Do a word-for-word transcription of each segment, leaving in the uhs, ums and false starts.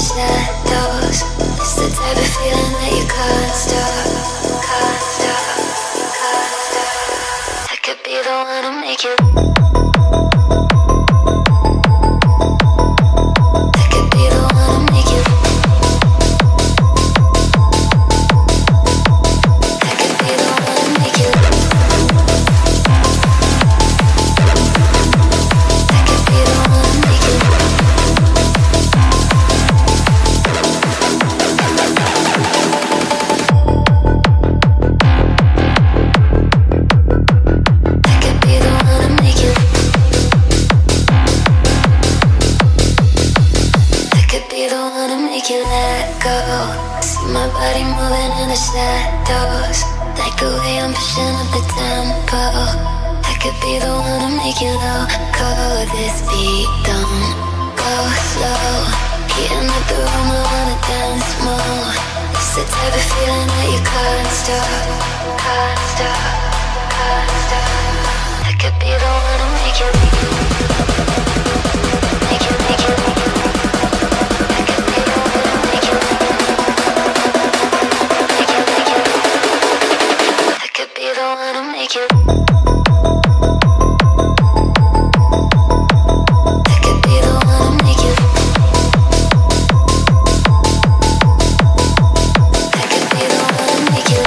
shadows. It's the type of feeling that you can't stop, can't stop, can't stop. I could be the one to make you. I could be the one to make you. I could be the one to make you. I could be the one to make you. You let go. See my body moving in the shadows. Like the way I'm pushing up the tempo. I could be the one to make you loco. This beat don't go slow. Heating up the room, I wanna dance more. It's the type of feeling that you can't stop, can't stop, can't stop. I could be the one to make you, make you, make you, make you. Make you. I could be the one to make you. I could be the one to make you.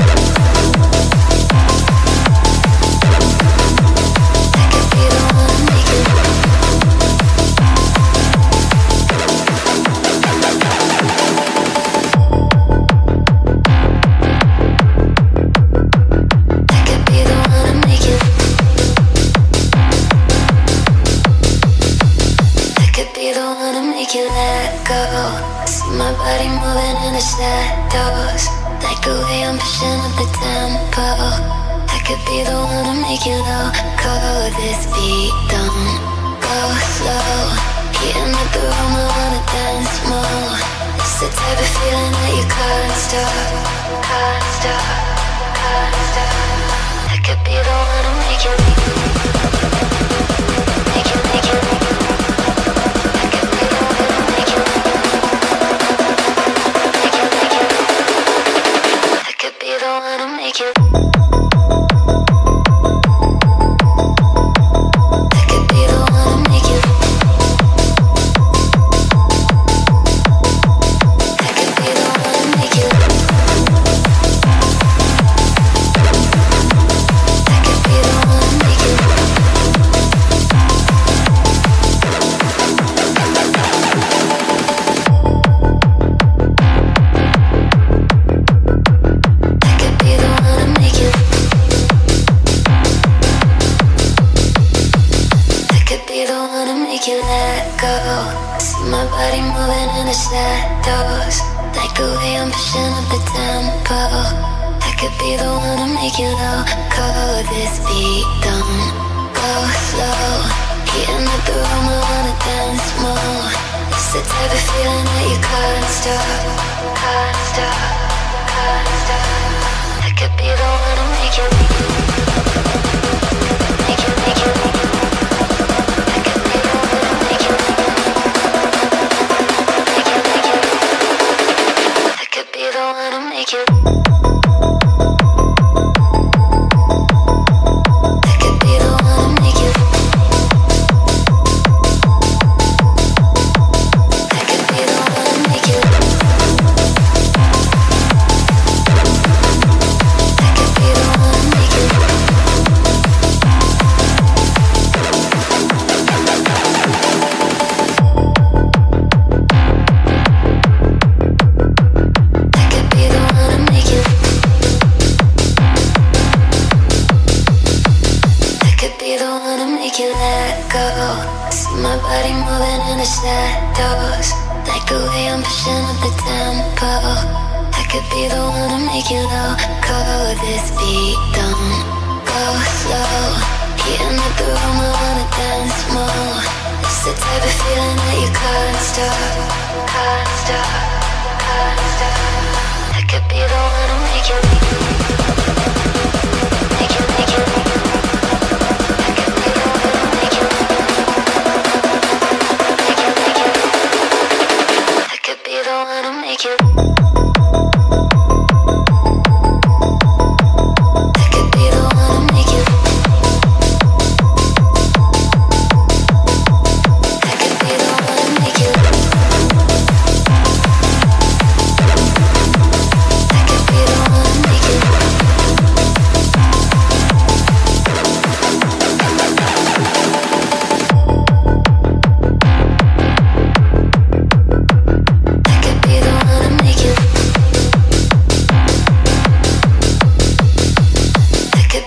I could be the one to make you. You let go. See my body moving in the shadows. Like the way I'm pushing up the tempo. I could be the one to make you loco. This beat don't go slow. Heating up the room, I wanna dance more. It's the type of feeling that you can't stop, can't stop, can't stop. I could be the one to make you, make you, make you, make you. Make you. I could be the one to make you. I could be the one to make you. I could be the one to make you. You let go. See my body moving in the shadows. Like the way I'm pushing up the tempo. I could be the one to make you loco. This beat don't go slow. Heating up the room, I wanna dance more. It's the type of feeling that you can't stop, can't stop, can't stop. I could be the one to make you, make you, make you, make you. Make you. I could be the one to make you. I could be the one to make you. I could be the one to make you. You let go. See my body moving in the shadows. Like the way I'm pushing up the tempo. I could be the one to make you loco. This beat don't go slow. Heating up the room, I wanna dance more. It's the type of feeling that you can't stop, can't stop, can't stop. I could be the one to make you, make you, make you, make you. Be the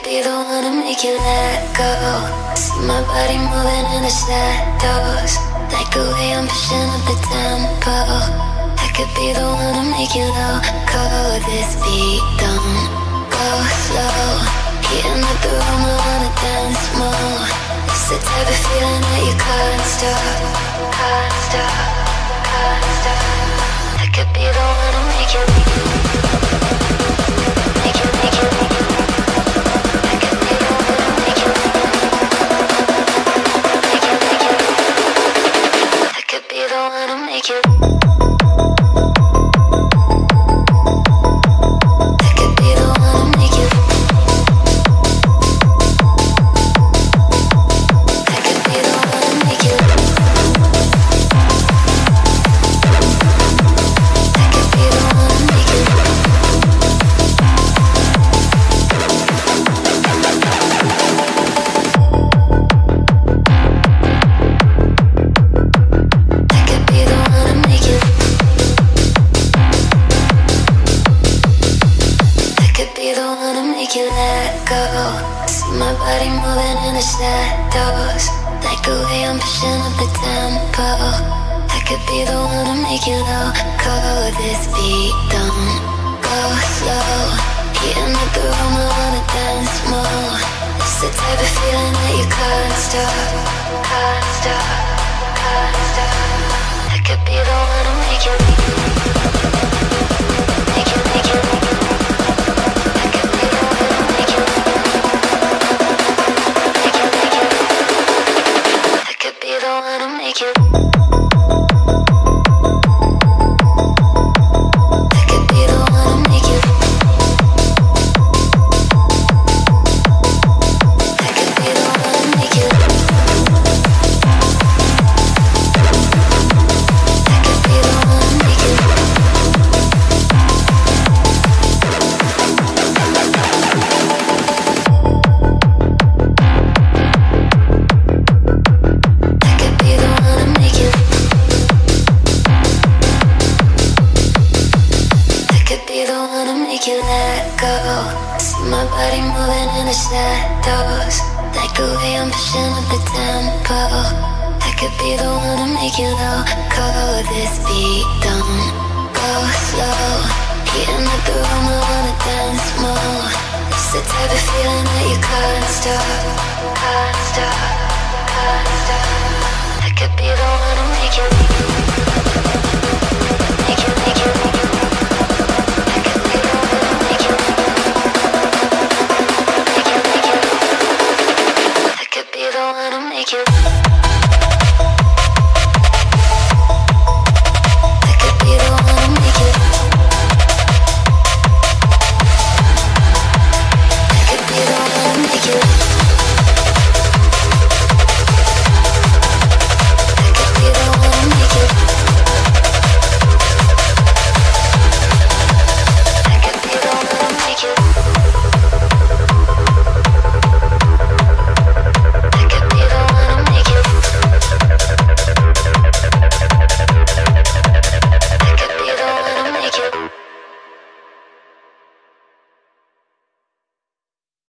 be the one to make you let go. See my body moving in the shadows, like the way I'm pushing up the tempo. I could be the one to make you loco. This beat don't go slow, heating up the room, I wanna dance more. It's the type of feeling that you can't stop, can't stop, can't stop. I could be the one to make you, make you, make you, make you. I could be the one to make you, make you, make you. I could be the one to make you. Make you, make you, make you.